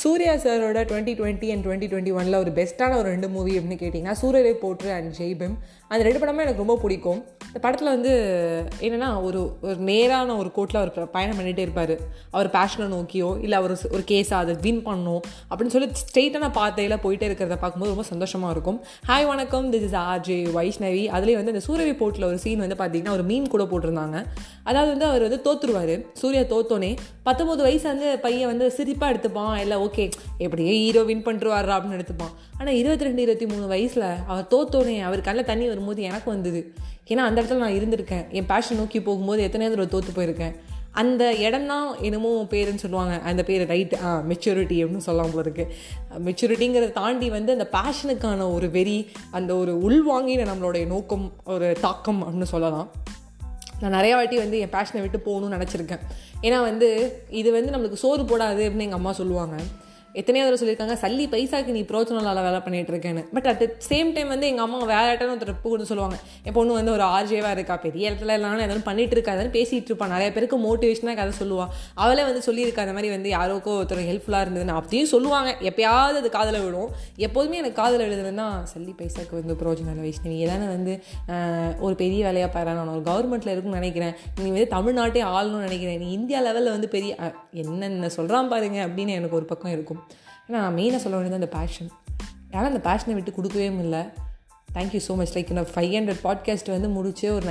சூர்யா சாரோட 2020 அண்ட் 2021 ஒரு பெஸ்ட்டான ஒரு 2 மூவி அப்படின்னு கேட்டிங்கன்னா சூரியரை போற்று அண்ட் ஜெய்பீம். அந்த 2 படமும் எனக்கு ரொம்ப பிடிக்கும். இந்த படத்தில் வந்து என்னென்னா ஒரு நேரான ஒரு கோட்டில் அவர் பயணம் பண்ணிகிட்டே இருப்பார். அவர் பேஷனை நோக்கியோ இல்லை அவர் ஒரு கேஸாக அதை வின் பண்ணணும் அப்படின்னு சொல்லி ஸ்ட்ரெயிட்டான பாதையில் போயிட்டே இருக்கிறத பார்க்கும்போது ரொம்ப சந்தோஷமாக இருக்கும். ஹாய் வணக்கம், திஸ் இஸ் ஆர்ஜே வைஷ்ணவி. அதுலேயும் வந்து இந்த சூரியரை போட்டில் ஒரு சீன் வந்து பார்த்திங்கன்னா ஒரு மீன் கூட போட்டிருந்தாங்க. அதாவது வந்து அவர் வந்து தோற்றுருவார். சூர்யா தோத்தோனே 19 வயசு வந்து பையன் வந்து சிரிப்பாக எடுத்துப்பான், இல்லை ஓகே எப்படியே ஹீரோ வின் பண்ணிட்டுருவாரா அப்படின்னு எடுத்துப்பான். ஆனால் 22-23 வயசில் அவர் தோத்தோனே அவர் கண்ணில் தண்ணி வரும்போது எனக்கு வந்தது. ஏன்னா அந்த இடத்துல நான் இருந்திருக்கேன். என் பேஷன் நோக்கி போகும்போது எத்தனை நேரம் தோற்று போயிருக்கேன். அந்த இடம் தான் என்னமோ பேருன்னு சொல்லுவாங்க. அந்த பேர் ரைட்டு மெச்சூரிட்டி அப்படின்னு சொல்லலாம் போல இருக்குது. மெச்சூரிட்டிங்கிறத தாண்டி வந்து அந்த பேஷனுக்கான ஒரு வெறி, அந்த ஒரு உள்வாங்கின நம்மளுடைய நோக்கம், ஒரு தாக்கம் அப்படின்னு சொல்லலாம். நான் நிறையா வாட்டி வந்து என் பேஷனை விட்டு போகணும்னு நினச்சிருக்கேன். ஏன்னா வந்து இது வந்து நம்மளுக்கு சோறு போடாது அப்படின்னு எங்கள் அம்மா சொல்லுவாங்க. எத்தனையோ தடவை சொல்லியிருக்காங்க, சல்லி பைசாக்கு நீ பிரோச்சனால வேலை பண்ணிகிட்டு இருக்கேன்னு. But at the same time வந்து எங்கள் அம்மா வேறு இடத்துல ஒரு ட்ரிப்பு கொண்டு சொல்லுவாங்க, என் பொண்ணு வந்து ஒரு ஆர்ஜேவாக இருக்கா, பெரிய இடத்துல எல்லாரும் எதாவது பண்ணிகிட்டு இருக்காதுன்னு பேசிகிட்டு இருப்பான். நிறைய பேருக்கு மோட்டிவேஷனாக கதை சொல்லுவாள். அவளே வந்து சொல்லியிருக்கா அந்த மாதிரி வந்து யாரோக்கோ ஒருத்தர் ஹெல்ப்ஃபுல்லாக இருந்ததுன்னு. அப்படியும் சொல்லுவாங்க, எப்பயாவது அது காதில் விடும். எப்போதுமே எனக்கு காதில் எழுதுதுன்னா சல்லி பைசாக்கு வந்து பிரோஜனம் இல்லை வைஷ்ணவி, ஏதானே வந்து ஒரு பெரிய வேலையாக பாரு, நான் ஒரு கவர்மெண்ட்டில் இருக்குன்னு நினைக்கிறேன், நீ வந்து தமிழ்நாட்டே ஆளணும்னு நினைக்கிறேன், நீ இந்தியா லெவலில் வந்து பெரிய என்னென்ன சொல்கிறான் பாருங்க அப்படின்னு எனக்கு ஒரு பக்கம் இருக்கும். ஏன்னா நான் மெயினாக சொல்ல வேண்டியது அந்த பேஷன். ஆனால் அந்த பேஷனை விட்டு கொடுக்கவே இல்லை. Thank you so much. லைக் நான் 500 பாட்காஸ்ட் வந்து முடிச்சு ஒரு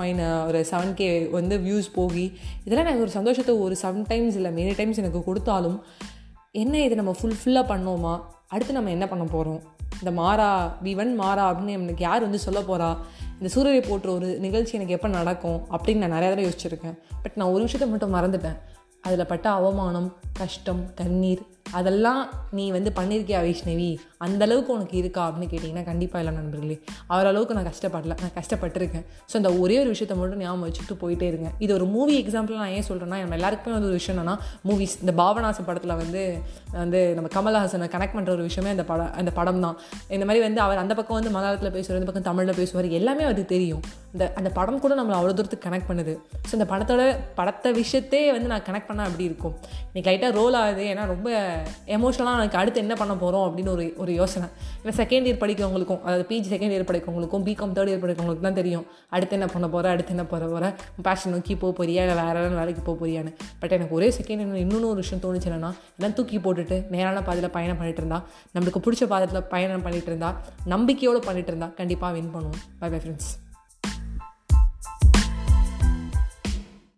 19.7K வந்து வியூஸ் போகி இதெல்லாம் எனக்கு ஒரு சந்தோஷத்தை ஒரு சம்டைம்ஸ் இல்லை மெனி டைம்ஸ் எனக்கு கொடுத்தாலும், என்ன இதை நம்ம ஃபுல்லாக பண்ணோமா, அடுத்து நம்ம என்ன பண்ண போகிறோம், இந்த மாறா விவன் மாறா அப்படின்னு எனக்கு யார் வந்து சொல்ல போகிறா, இந்த சூரியரை போற்று ஒரு நிகழ்ச்சி எனக்கு எப்போ நடக்கும் அப்படின்னு நான் நிறையா தடவை யோசிச்சிருக்கேன். பட் நான் ஒரு விஷயத்தை மட்டும் மறந்துட்டேன். அதில் பட்ட அவமானம், கஷ்டம், கண்ணீர் அதெல்லாம் நீ வந்து பண்ணியிருக்கியா வைஷ்ணவி, அந்தளவுக்கு உனக்கு இருக்கா அப்படின்னு கேட்டிங்கன்னா கண்டிப்பாக இல்லை நண்பர்களே. அவரளவுக்கு நான் கஷ்டப்படல, நான் கஷ்டப்பட்டிருக்கேன். ஸோ அந்த ஒரே ஒரு விஷயத்த மட்டும் ஞாபகம் வச்சுட்டு போயிட்டே இருங்க. இது ஒரு மூவி எக்ஸாம்பிள் நான் ஏன் சொல்கிறேன்னா, நம்ம எல்லாருக்குமே வந்து ஒரு விஷயம் என்னன்னா, மூவிஸ் இந்த பாபநாசம் படத்தில் வந்து நம்ம கமல்ஹாசனை கனெக்ட் பண்ணுற ஒரு விஷயமே அந்த படம் தான். இந்த மாதிரி வந்து அவர் அந்த பக்கம் வந்து மலையாளத்தில் பேசுவார், இந்த பக்கம் தமிழில் பேசுவார், எல்லாமே அவருக்கு தெரியும். அந்த படம் கூட நம்மளை அவ்வளோ தூரத்துக்கு கனெக்ட் பண்ணுது. ஸோ இந்த படத்தை விஷயத்தே வந்து நான் கனெக்ட் பண்ணால் அப்படி இருக்கும். இன்னைக்கு லைட்டாக ரோல் ஆகுது, ஏன்னா ரொம்ப எமோஷனலாக எனக்கு அடுத்து என்ன பண்ண போகிறோம் அப்படின்னு ஒரு யோசனை. ஏன்னா செகண்ட் இயர் படிக்கிறவங்களுக்கும், அதாவது பிஜி செகண்ட் இயர் படிக்கிறவங்களுக்கும், பிகாம் தேர்ட் இயர் படிக்கிறவங்களுக்கு தான் தெரியும் அடுத்து என்ன பண்ண போகிற, அடுத்து என்ன போகிற பேஷன் நோக்கி போக போறியா, இல்லை வேறு வேலைக்கு போக போறியான்னு. பட் எனக்கு ஒரே செகண்ட் இன்னொன்று ஒரு விஷயம் தோணுச்சு. என்னன்னா, எல்லாம் தூக்கி போட்டுட்டு நேரான பாதையில் பயணம் பண்ணிட்டு இருந்தா, நம்மளுக்கு பிடிச்ச பாதையில் பயணம் பண்ணிட்டு இருந்தா, நம்பிக்கையோடு பண்ணிட்டு இருந்தா கண்டிப்பாக வின் பண்ணுவோம். Bye bye friends.